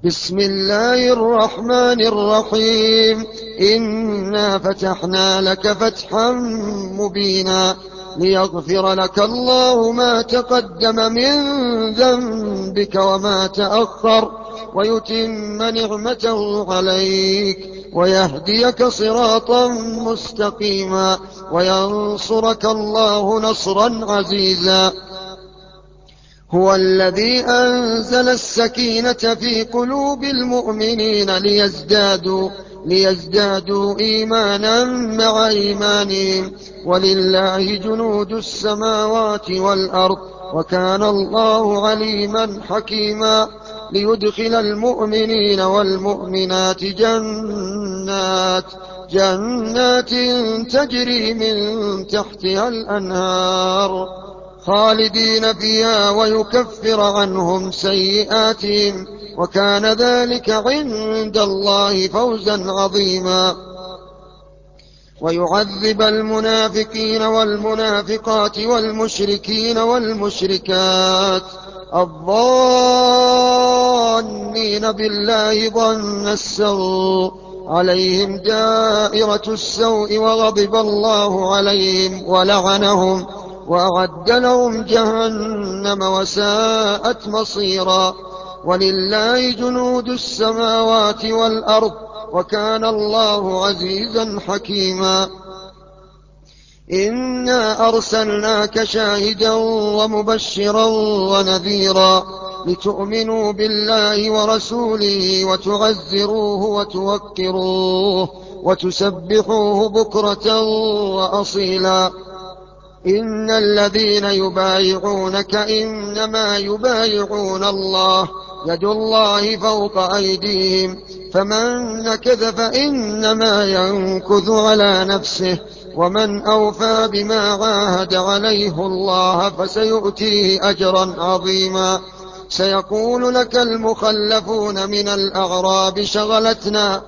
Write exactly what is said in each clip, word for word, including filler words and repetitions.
بسم الله الرحمن الرحيم. إنا فتحنا لك فتحا مبينا ليغفر لك الله ما تقدم من ذنبك وما تأخر ويتم نعمته عليك ويهديك صراطا مستقيما وينصرك الله نصرا عزيزا. هو الذي أنزل السكينة في قلوب المؤمنين ليزدادوا, ليزدادوا إيمانا مع إيمانهم ولله جنود السماوات والأرض وكان الله عليما حكيما. ليدخل المؤمنين والمؤمنات جنات جنات تجري من تحتها الأنهار خالدين فيها ويكفر عنهم سيئاتهم وكان ذلك عند الله فوزا عظيما. ويعذب المنافقين والمنافقات والمشركين والمشركات الظانين بالله ظن السوء عليهم دائرة السوء وغضب الله عليهم ولعنهم وأعد لهم جهنم وساءت مصيرا. ولله جنود السماوات والأرض وكان الله عزيزا حكيما. إنا أرسلناك شاهدا ومبشرا ونذيرا لتؤمنوا بالله ورسوله وتعزروه وتوقروه وتسبحوه بكرة وأصيلا. إن الذين يبايعونك إنما يبايعون الله يد الله فوق أيديهم فمن نكث فإنما ينكث على نفسه ومن أوفى بما عاهد عليه الله فسيؤتيه أجرا عظيما. سيقول لك المخلفون من الأعراب شغلتنا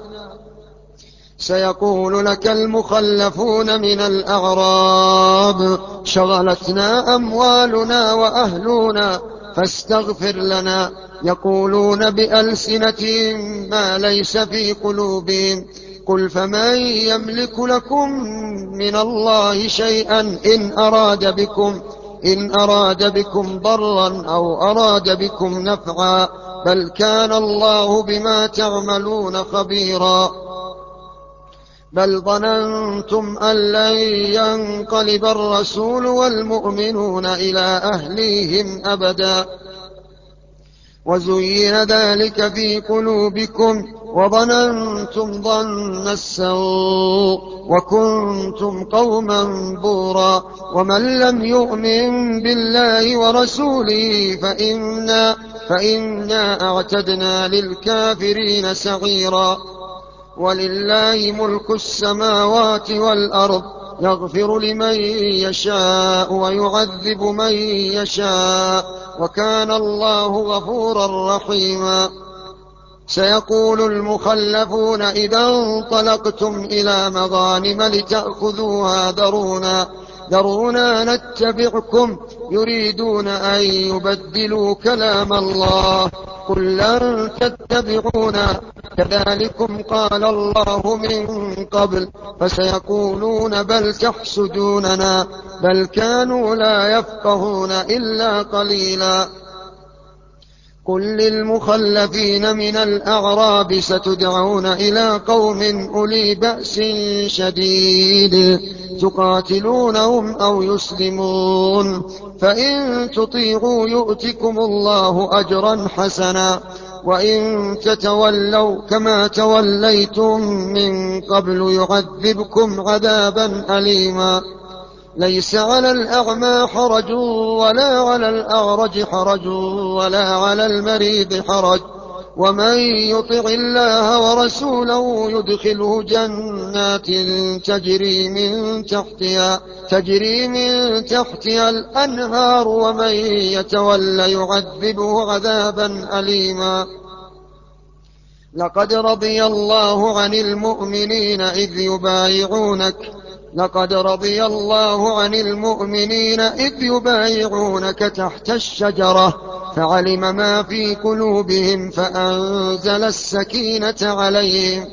سيقول لك المخلفون من الأعراب شغلتنا أموالنا وأهلنا فاستغفر لنا يقولون بألسنتهم ما ليس في قلوبهم قل فمن يملك لكم من الله شيئا إن أراد بكم إن أراد بكم ضرا أو أراد بكم نفعا بل كان الله بما تعملون خبيرا. بل ظننتم أن لن ينقلب الرسول والمؤمنون إلى أهليهم أبدا وزين ذلك في قلوبكم وظننتم ظن السوء وكنتم قوما بورا. ومن لم يؤمن بالله ورسوله فإنا, فإنا أعتدنا للكافرين سعيرا. ولله ملك السماوات والأرض يغفر لمن يشاء ويعذب من يشاء وكان الله غفورا رحيما. سيقول المخلفون إذا انطلقتم إلى مغانم لتأخذوها ذرونا ذرونا نتبعكم يريدون أن يبدلوا كلام الله قل لن تتبعونا كذلكم قال الله من قبل فسيقولون بل تحسدوننا بل كانوا لا يفقهون إلا قليلا. قل للمخلفين من الأعراب ستدعون إلى قوم أولي بأس شديد تقاتلونهم أو يسلمون فإن تطيعوا يؤتكم الله أجرا حسنا وإن تتولوا كما توليتم من قبل يعذبكم عذابا أليما. ليس على الأعمى حرج ولا على الأعرج حرج ولا على المريض حرج ومن يطع الله ورسوله يدخله جنات تجري من تحتها, تجري من تحتها الأنهار ومن يتولى يعذبه عذابا أليما. لقد رضي الله عن المؤمنين إذ يبايعونك لقد رضي الله عن المؤمنين إذ يبايعونك تحت الشجرة فعلم ما في قلوبهم فأنزل السكينة عليهم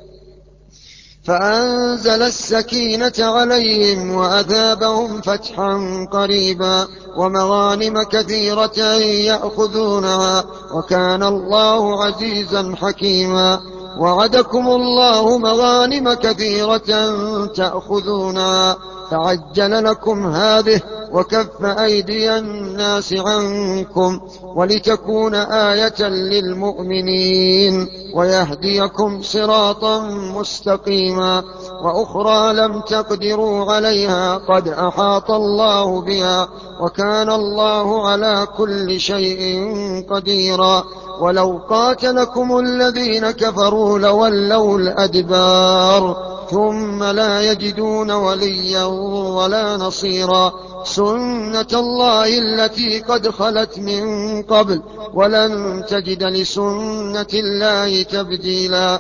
فأنزل السكينة عليهم وأثابهم فتحا قريبا ومغانم كثيرة يأخذونها وكان الله عزيزا حكيما. وعدكم الله مغانم كثيرة تأخذونها فعجل لكم هذه وكف أيدي الناس عنكم ولتكون آية للمؤمنين ويهديكم صراطا مستقيما. وأخرى لم تقدروا عليها قد أحاط الله بها وكان الله على كل شيء قديرا. ولو قاتلكم الذين كفروا لولوا الأدبار ثم لا يجدون وليا ولا نصيرا. سنة الله التي قد خلت من قبل ولن تجد لسنة الله تبديلا.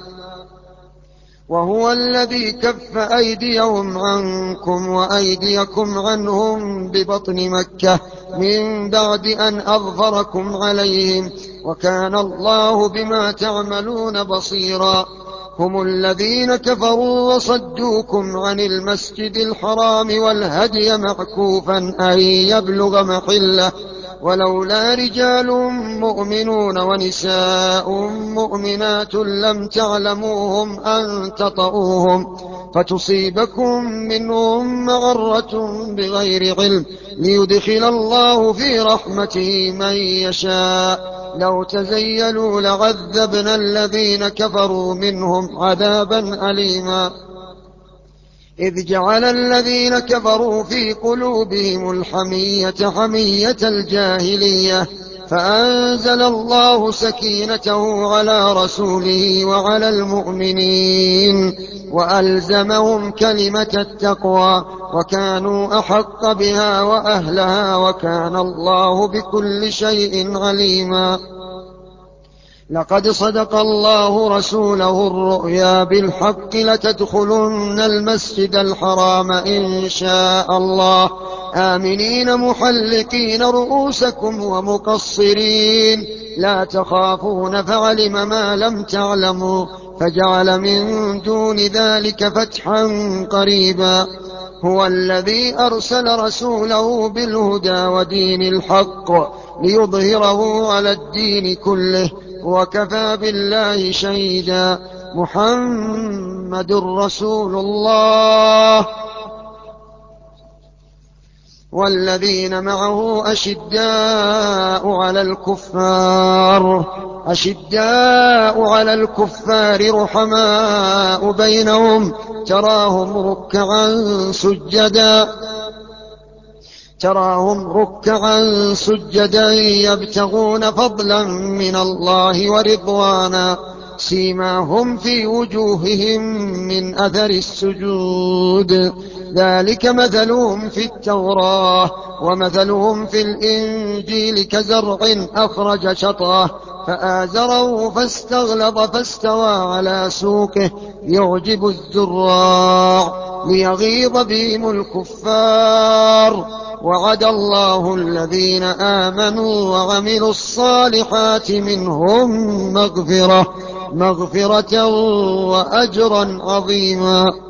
وهو الذي كف أيديهم عنكم وأيديكم عنهم ببطن مكة من بعد أن أظفركم عليهم وكان الله بما تعملون بصيرا. هم الذين كفروا وصدوكم عن المسجد الحرام والهدي معكوفا أن يبلغ محله ولولا رجال مؤمنون ونساء مؤمنات لم تعلموهم أن تطؤوهم فتصيبكم منهم معرة بغير علم ليدخل الله في رحمته من يشاء. لو تزيلوا لعذبنا الذين كفروا منهم عذابا أليما. إذ جعل الذين كفروا في قلوبهم الحمية حمية الجاهلية فأنزل الله سكينته على رسوله وعلى المؤمنين وألزمهم كلمة التقوى وكانوا أحق بها وأهلها وكان الله بكل شيء عليما. لقد صدق الله رسوله الرؤيا بالحق لتدخلن المسجد الحرام إن شاء الله آمنين محلقين رؤوسكم ومقصرين لا تخافون فعلم ما لم تعلموا فجعل من دون ذلك فتحا قريبا. هو الذي أرسل رسوله بالهدى ودين الحق ليظهره على الدين كله وكفى بالله شهيدا. محمد رسول الله والذين معه أشداء على الكفار أشداء على الكفار رحماء بينهم تراهم ركعا سجدا تراهم ركعا سجدا يبتغون فضلا من الله ورضوانا سيماهم في وجوههم من أثر السجود ذلك مثلهم في التوراة ومثلهم في الإنجيل كزرع أخرج شطأه فآزره فاستغلظ فاستوى على سوقه يعجب الزراع ليغيظ بهم الكفار. وعد الله الذين آمنوا وعملوا الصالحات منهم مغفرة مغفرة وأجرا عظيما.